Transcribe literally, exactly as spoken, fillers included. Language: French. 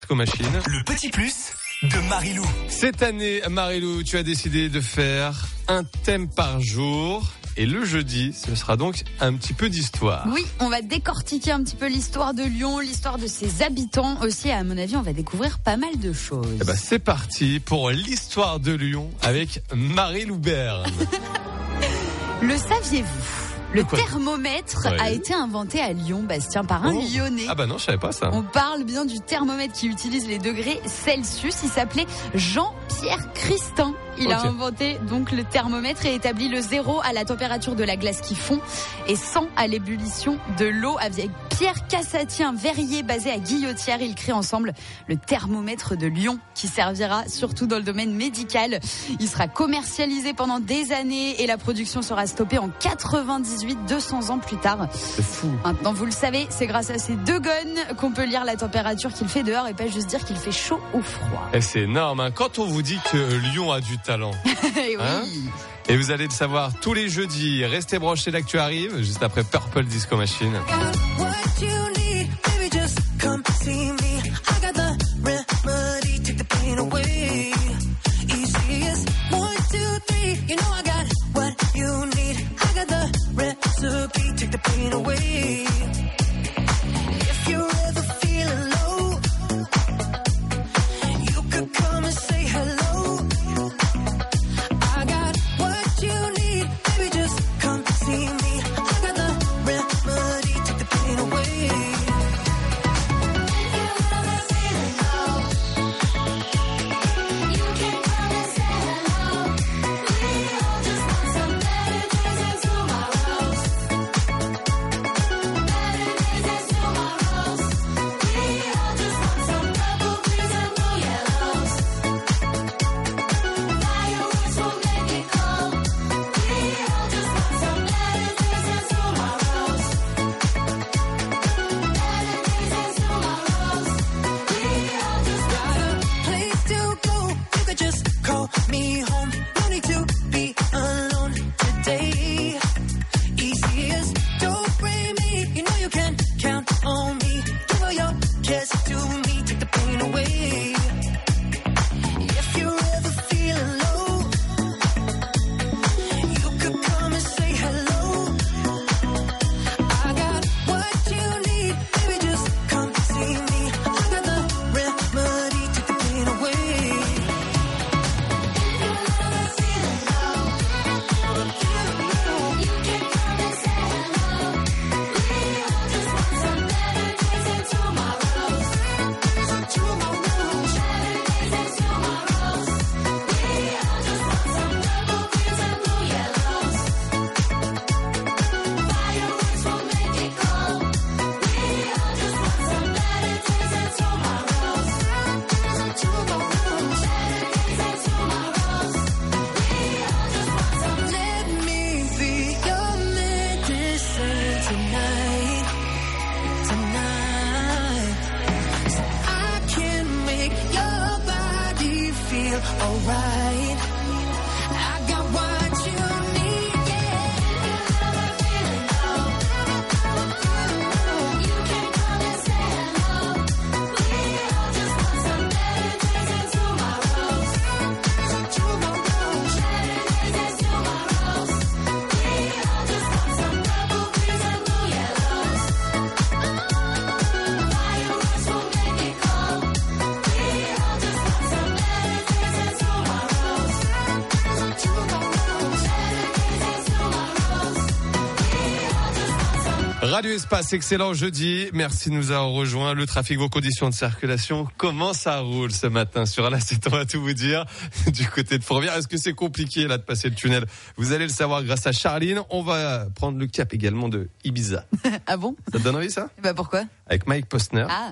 Disco Machine. Le petit plus de Marilou. Cette année, Marilou, tu as décidé de faire un thème par jour. Et le jeudi, ce sera donc un petit peu d'histoire. Oui, on va décortiquer un petit peu l'histoire de Lyon, l'histoire de ses habitants aussi. À mon avis, on va découvrir pas mal de choses. Eh ben, c'est parti pour l'histoire de Lyon avec Marilou Berne. Le saviez-vous ? Le thermomètre ouais. a été inventé à Lyon, Bastien, par un oh. Lyonnais. Ah bah non, je savais pas ça. On parle bien du thermomètre qui utilise les degrés Celsius. Il s'appelait Jean-Pierre Christin. Il okay. a inventé donc le thermomètre et établi le zéro à la température de la glace qui fond et cent à l'ébullition de l'eau. Avec Pierre Cassati, un verrier basé à Guillotière, ils créent ensemble le thermomètre de Lyon qui servira surtout dans le domaine médical. Il sera commercialisé pendant des années et la production sera stoppée en quatre-vingt-dix-huit, deux cents ans plus tard. C'est fou. Maintenant, vous le savez, c'est grâce à ces deux gones qu'on peut lire la température qu'il fait dehors et pas juste dire qu'il fait chaud ou froid. Et c'est énorme, hein. Quand on vous dit que Lyon a du talent. Et oui. Hein, et vous allez le savoir tous les jeudis. Restez branchés, l'actu arrive juste après Purple Disco Machine. Radio Espace, excellent jeudi. Merci de nous avoir rejoints. Le trafic, vos conditions de circulation, comment ça roule ce matin sur la sept, on va tout vous dire. Du côté de Fourvière, est-ce que c'est compliqué là de passer le tunnel? Vous allez le savoir grâce à Charline. On va prendre le cap également de Ibiza. Ah bon? Ça te donne envie ça? Bah pourquoi? Avec Mike Posner. Ah.